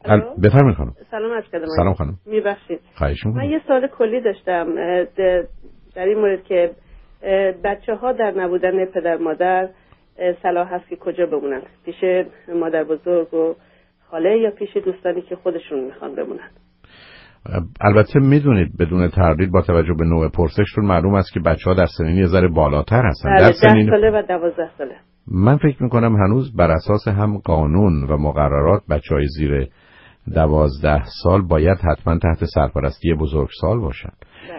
بفرمایید خانم. سلام عرض کردم. سلام خانم. میبخشید. خواهش می‌کنم. من یه سوال کلی داشتم در این مورد که بچه‌ها در نبودن پدر مادر صلاح هست که کجا بمونن؟ پیش مادر بزرگ و خاله یا پیش دوستانی که خودشون میخوان بمونن؟ البته میدونید بدون تردید با توجه به نوع پرسشتون معلوم است که بچه‌ها در سنین یه ذره بالاتر هستن. در 10 ساله و 12 ساله. من فکر میکنم هنوز بر اساس هم قانون و مقررات بچه‌های زیر 12 سال باید حتما تحت سرپرستی بزرگسال باشن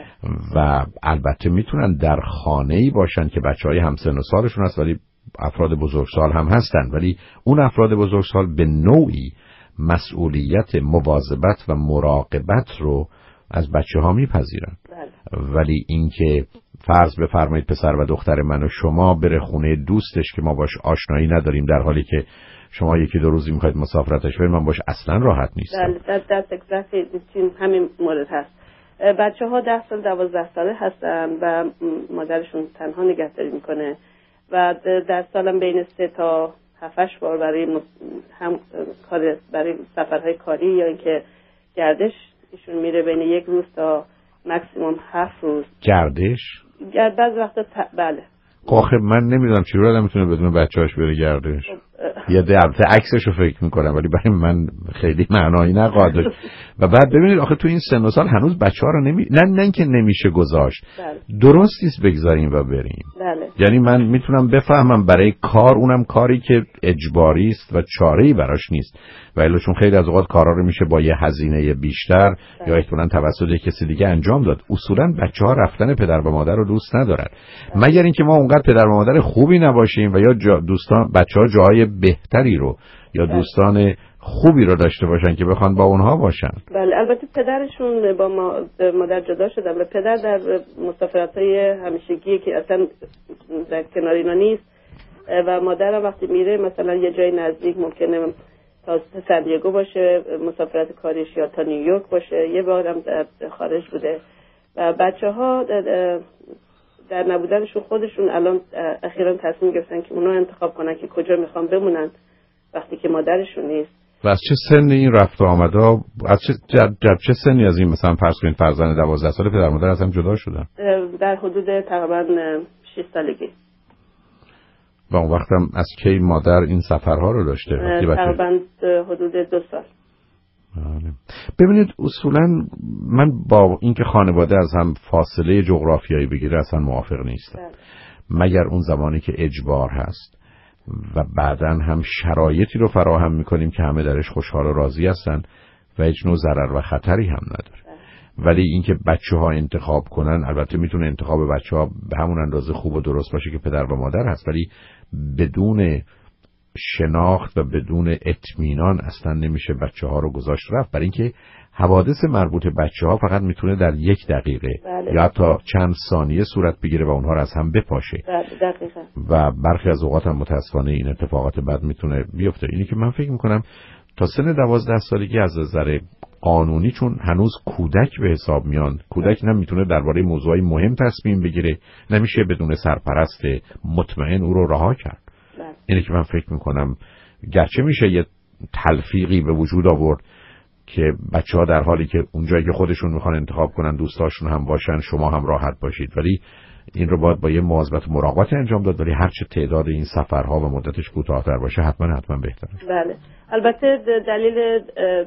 و البته میتونن در خانه‌ای باشن که بچه‌های همسن و سالشون هست ولی افراد بزرگسال هم هستن، ولی اون افراد بزرگسال به نوعی مسئولیت مواظبت و مراقبت رو از بچه‌ها میپذیرن. ولی اینکه فرض بفرمایید پسر و دختر من و شما بره خونه دوستش که ما باش آشنایی نداریم در حالی که شما یکی دو روزی میخواید مسافرتش برید، من باش اصلا راحت نیستم. that's exactly همین مورد هست. بچه‌ها 10 سال 12 ساله هستن و مادرشون تنها نگهداری میکنه و در سالم بین 3 تا 7 بار برای هم کار برای سفرهای کاری یا اینکه گردش ایشون میره بین 1 روز تا ماکسیمم 7 روز. گردش؟ بعضی وقتا بله. آخه من نمیدونم چجوری آدم میتونه بدون بچه‌هاش بره گردش. یا البته عکسشو فکر میکنم ولی برای من خیلی معنایی نداره. و بعد ببینید آخه تو این سن و سال هنوز بچه‌ها رو نه که نمیشه گذاشت. بله. درست نیست بگذاریم و بریم. بله. یعنی من میتونم بفهمم برای کار اونم کاری که اجباری است و چاره‌ای براش نیست. ولی چون خیلی از اوقات کارا رو میشه با یه هزینه بیشتر یا احتمالاً توسط کسی دیگه انجام داد. اصولاً بچه‌ها رفتن پدر و مادر رو دوست ندارن. مگر اینکه ما اونقدر پدر و مادر خوبی نباشیم و یا دوستان بچه‌ها جای بهتری رو یا دوستان خوبی رو داشته باشن که بخوان با اونها باشن. بله البته پدرشون با مادر جدا شدن و پدر در مسافرت‌های همیشگی که اصلا در کنار اینا نیست و مادر وقتی میره مثلا یه جای نزدیک ممکنه تا سن دیگو باشه مسافرت کاریش یا تا نیویورک باشه، یه بارم در خارج بوده و بچه‌ها در نبودنشون خودشون الان اخیراً تصمیم گرفتن که اونا انتخاب کنن که کجا میخوان بمونن وقتی که مادرشون نیست. و از چه سنی این رفت و آمده از چه سنی از این مثلا فرض کنید فرزند 12 ساله پدر مادر از هم جدا شدن؟ در حدود تقریبا 6 سالگی. و اون وقتم از کی مادر این سفرها رو داشته؟ تقریبا حدود 2 سال. ببینید اصولا من با اینکه خانواده از هم فاصله جغرافیایی بگیره اصلا موافق نیستم، مگر اون زمانی که اجبار هست و بعداً هم شرایطی رو فراهم میکنیم که همه درش خوشحال و راضی هستن و هیچ نوع ضرر و خطری هم نداره. ولی اینکه بچه‌ها انتخاب کنن، البته میتونه انتخاب بچه‌ها به همون اندازه خوب و درست باشه که پدر و مادر هست، ولی بدون شناخت و بدون اطمینان اصلا نمیشه بچه‌ها رو گذاشت رفت، برای اینکه حوادث مربوط به بچه‌ها فقط میتونه در 1 دقیقه یا حتی چند ثانیه صورت بگیره و اونها رو از هم بپاشه. دقیقاً. و برخی از اوقات هم متاسفانه این اتفاقات بد میتونه بیفته. اینی که من فکر میکنم تا سن 12 سالگی از نظر قانونی چون هنوز کودک به حساب میان، کودک نمیتونه درباره موضوعی مهم تصمیم بگیره، نمیشه بدون سرپرست مطمئن او رو رها کرد. اینه که من فکر میکنم گرچه میشه یه تلفیقی به وجود آورد که بچه‌ها در حالی که اونجایی که خودشون میخوان انتخاب کنن دوستاشون هم باشن شما هم راحت باشید، ولی این رو باید با یه مواظبت و مراقبت انجام داد، ولی هر چه تعداد این سفرها و مدتش کوتاه‌تر باشه حتما بهتره. بله البته دلیل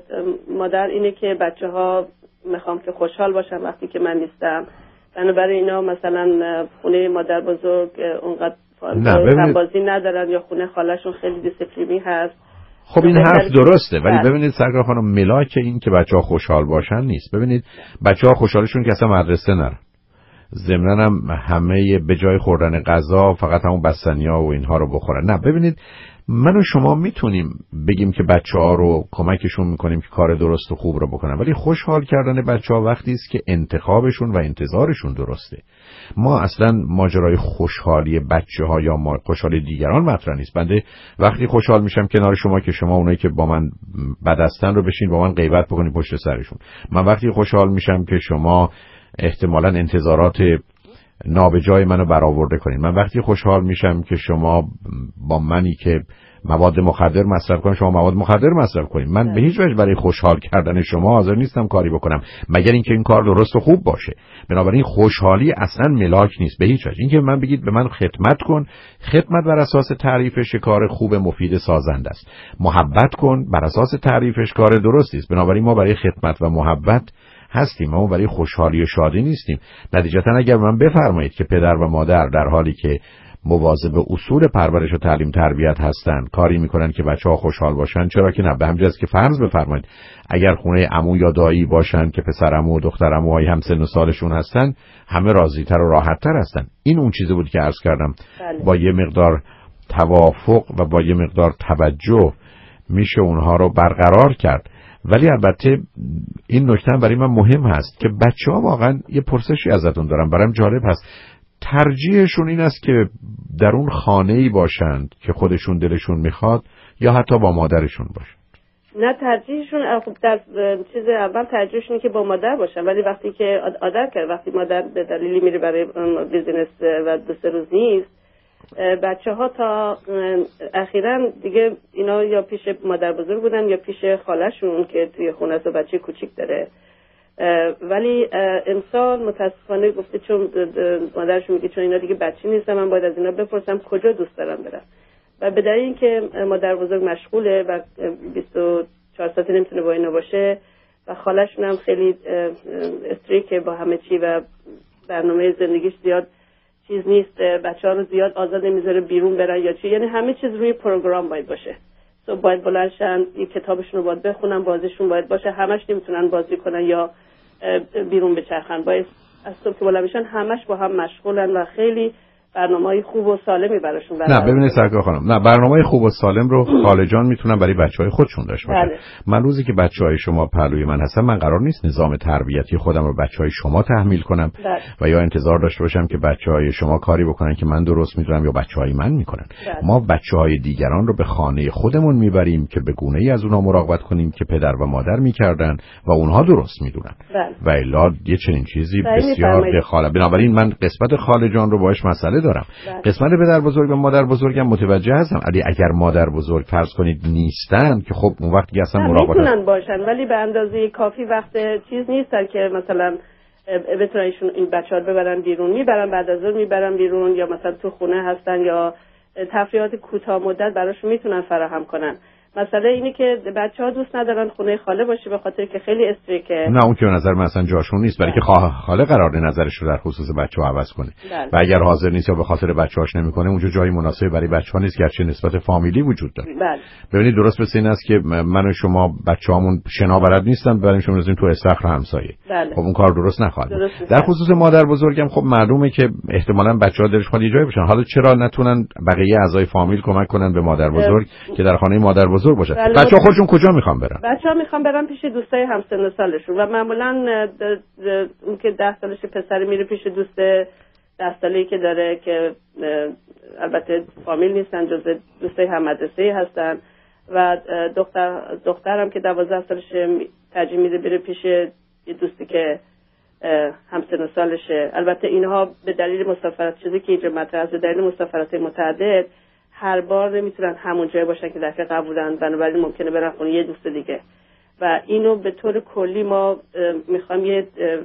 مادر اینه که بچه‌ها میخوام که خوشحال باشن وقتی که من نیستم، بنابراین اینا مثلا خونه مادر بزرگ اونقدر بازی ندارن یا خونه خاله‌شون خیلی دیسپلینی هست. خب این حرف درسته، ولی ببینید سرکار خانم ملاک این که بچه‌ها خوشحال باشن نیست. ببینید بچه‌ها خوشحالشون که اصلا مدرسه نرن، ضمناً هم همه به جای خوردن غذا فقط همون بستنی‌ها و اینها رو بخورن. نه ببینید من و شما میتونیم بگیم که بچه‌ها رو کمکشون میکنیم که کار درست و خوب رو بکنن، ولی خوشحال کردن بچه‌ها وقتی است که انتخابشون و انتظارشون درسته. ما اصلا ماجرای خوشحالی بچه‌ها یا خوشحالی دیگران مطرح نیست. بنده وقتی خوشحال میشم کنار شما که شما اونایی که با من بد هستن رو بشین با من غیبت بکنید پشت سرشون. من وقتی خوشحال میشم که شما احتمالاً انتظارات نابجای منو برآورده کنین. من وقتی خوشحال میشم که شما با منی که مواد مخدر مصرف کنم شما مواد مخدر مصرف کنید. من به هیچ وجه برای خوشحال کردن شما حاضر نیستم کاری بکنم مگر اینکه این کار درست و خوب باشه. بنابراین خوشحالی اصلا ملاک نیست به هیچ وجه. اینکه من بگید به من خدمت کن، خدمت بر اساس تعریفش کار خوب مفید سازنده است. محبت کن بر اساس تعریفش کار درستی است. بنابراین ما برای خدمت و محبت هستیم، ما برای خوشحالی و شادی نیستیم. نتیجتا اگر من بفرمایید که پدر و مادر در حالی که مواظب اصول پرورش و تعلیم تربیت هستن کاری میکنن که بچه‌ها خوشحال باشن، چرا که نه؟ به همین جاست که فرض بفرمایید اگر خونه عمو یا دایی باشن که پسر عمو و دختر عموهای هم سن و سالشون هستن، همه راضی‌تر و راحت‌تر هستن. این اون چیزی بود که عرض کردم. با یه مقدار توافق و با یه مقدار توجه میشه اونها رو برقرار کرد. ولی البته این نکته برای من مهم هست که بچه‌ها واقعا یه پرسشی ازتون دارم، برایم جالب هست. ترجیحشون این است که در اون خانه‌ای باشند که خودشون دلشون میخواد یا حتی با مادرشون باشند؟ نه، ترجیحشون در چیز اول ترجیحشون که با مادر باشن، ولی وقتی که عادت کرد، وقتی مادر به دلیلی میره برای بیزینس و 2-3 روز نیست، بچه‌ها تا اخیراً دیگه اینا یا پیش مادر بزرگ بودن یا پیش خاله‌شون که توی خونه است و بچه کوچیک داره. ولی امسال متاسفانه گفته چون مادرشون میگه چون اینا دیگه بچه نیستن من باید از اینا بپرسم کجا دوست دارن برن، و به دلیل اینکه مادر بزرگ مشغوله و 24 ساعت نمیتونه با اینا باشه و خاله‌شون هم خیلی استریکه با همه چی و برنامه زندگیش زیاد چیز نیست، بچه‌ها رو زیاد آزاد نمیذاره بیرون برن یا چی، یعنی همه چیز روی پروگرام باید باشه. باید بلندشن یه کتابشون رو باید بخونن، بازیشون باید باشه، همش نمیتونن بازی کنن یا بیرون بچرخن، باید از صبح که بلند بشن همش با هم مشغولن و خیلی برنامه‌های خوب و سالمی براشون برای. نه ببینید سرکار خانم، نه برنامه‌های خوب و سالم رو خالجان میتونن برای بچه‌های خودشون داشته باشن. بله. من روزی که بچه‌های شما پهلوی من هستن، من قرار نیست نظام تربیتی خودم رو بچه‌های شما تحمیل کنم. بله. و یا انتظار داشته باشم که بچه‌های شما کاری بکنن که من درست میدونم یا بچه‌های من میکنن. بله. ما بچه‌های دیگران رو به خانه خودمون میبریم که به گونه‌ای از اونها مراقبت کنیم که پدر و مادر میکردن و اونها درست میدونن. بله. و الا یه چنین چیزی بسیار دخالت. بنابراین من قسمت خالجان رو باهاش مسئله دارم. بله. قسمت پدر بزرگ و مادر بزرگم متوجه هستم. اگر مادر بزرگ فرض کنید نیستن که خب اون وقت دیگه اصلا مراقبت میتونن باشن ولی به اندازه کافی وقت چیز نیستن که مثلا بتونن این بچه‌ها ببرن بیرون، میبرن بعد از اون میبرن بیرون یا مثلا تو خونه هستن یا تفریحات کوتاه مدت براشون میتونن فراهم کنن. مسئله اینه که بچه‌ها دوست ندارن خونه خاله باشه به خاطر که خیلی استریکه. نه اون که به نظر من اصلا جاشون نیست، برای که خاله قراره نظرش رو در خصوص بچه‌ها عوض کنه. بله. و اگر حاضر نیست یا به خاطر بچه‌هاش نمی‌کنه اونجا جای مناسبی برای بچه‌ها نیست، گرچه نسبت فامیلی وجود داره. بله. ببینید درست مثل این است که من و شما بچه‌هامون شنا بلد نیستن بریم شما بزنیم تو استخر همسایه. بله. خب اون کار درست نخواهد. در خصوص مادر بزرگم خب معلومه که احتمالاً بچه‌ها دلش خواد یه جایی بشن. حالا چرا نتونن بقیه اعضای فامیل کمک کنن به مادر بزرگ که در خانه مادر بزرگ باشه؟ بچه‌ها خودشون کجا میخوان برن؟ بچه‌ها میخوان برن پیش دوستای همسن سالشون و معمولاً اون که 10 سالش پسر میره پیش دوست 10 ساله‌ای که داره که البته فامیل نیستن، جزء دوستای هم مدرسه‌ای هستن و دخترم که 12 سالش ترجیح میده بره پیش یه دوستی که همسن سالشه. البته اینها به دلیل مسافرت چیزی که اینجا مطرح است، به دلیل مسافرت متعدد هر بار نمیتونن همون جای باشن که دفعه قبل بودن، بنابراین ممکنه برن خونه یه دوست دیگه و اینو به طور کلی ما میخوام یه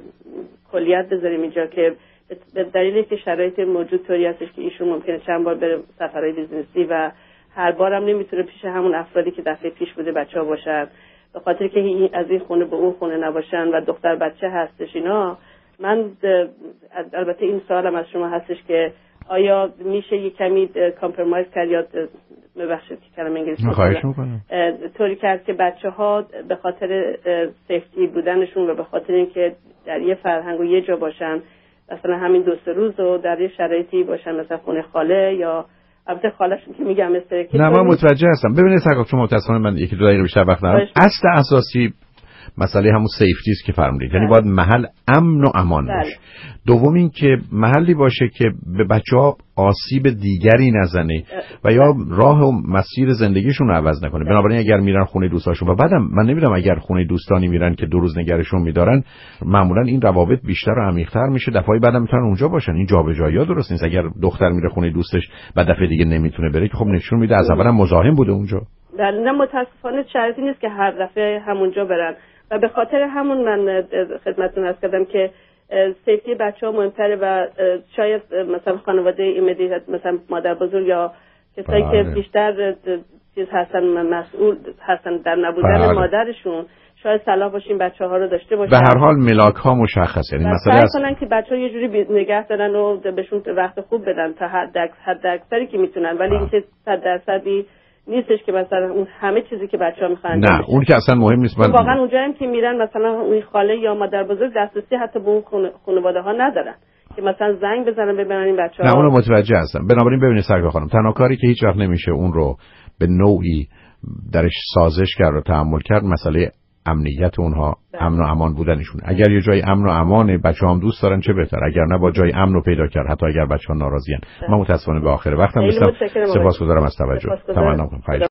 کلیت بذاریم اینجا که به دلیلی که شرایط موجود طوری هستش که ایشون ممکنه چند بار بره سفرهای بیزنسی و هر بارم نمیتونه پیش همون افرادی که دفعه پیش بوده بچه‌ها باشن به خاطر که از این خونه به اون خونه نباشن و دختر بچه هستش. اینا من البته این سوالم از شما هستش که آیا میشه یه کمی کامپرومایز کرد یا ببخشید که کلمه انگلیسی خواهش میکنم طوری کرد که بچه‌ها به خاطر سیفتی بودنشون و به خاطر اینکه در یه فرهنگ و یه جا باشن، مثلا همین 2-3 روز رو در یه شرایطی باشن مثلا خونه خاله یا البته خاله‌شون که میگم نه من متوجه هستم. ببینید سرکار چون متأسفانه من 1-2 دقیقه بیشتر وقت ندارم. اصل اساسی مسئله همون سیفتی است که فرمودید، یعنی باید محل امن و امان باشه. دوم این که محلی باشه که به بچه‌ها آسیب دیگری نزنه و یا راه و مسیر زندگیشون رو عوض نکنه. بنابراین اگر میرن خونه دوستاشون و بعدم من نمیدونم اگر خونه دوستانی میرن که 2 روز نگرشون میدارن، معمولا این روابط بیشتر و عمیق‌تر میشه، دفعه بعدم میتونن اونجا باشن. این جابجایی‌ها درست نیست. اگر دختر میره خونه دوستش و دفعه دیگه نمیتونه بره که خب نشون میده از اول هم مزاحم بوده اونجا. نه متاسفانه شرطی نیست که هر دفعه همونجا برن و به خاطر همون من خدمتتون عرض کردم که سیفتی بچه‌ها مهمتره و شاید مثلا خانواده ایمیدیت مثلا مادر بزرگ یا کسایی که بیشتر چیز هستن مسئول هستن در نبودن مادرشون شاید صلاح باشیم بچه‌ها رو داشته باشن. به هر حال ملاک‌ها مشخصه، یعنی مثلا سعی کنن که بچه‌ها یه جوری نگه دارن و بهشون وقت خوب بدن تا حد اکثری که میتونن، ولی اینکه 100% نیستش که مثلا اون همه چیزی که بچه‌ها می‌خوان. نه اون که اصلا مهم نیست. من واقعا اونجا هم که میرن مثلا اون خاله یا مادر بزرگ دسترسی حتی به اون خانواده‌ها ندارن که مثلا زنگ بزنن ببینن این بچه‌ها. نه اونو متوجه هستم. بنابراین ببینید سرکار خانم، تنها کاری که هیچ وقت نمیشه اون رو به نوعی درش سازش کرد و تحمل کرد مسئله امنیت اونها، امن و امان بودنشون. اگر یه جای امن و امانه بچه‌ها هم دوست دارن چه بهتر، اگر نه با جای امن رو پیدا کرد حتی اگر بچه‌ها ناراضیان. من متأسفانه به آخر وقتم رسیدم. سپاسگزارم از توجه. تمام.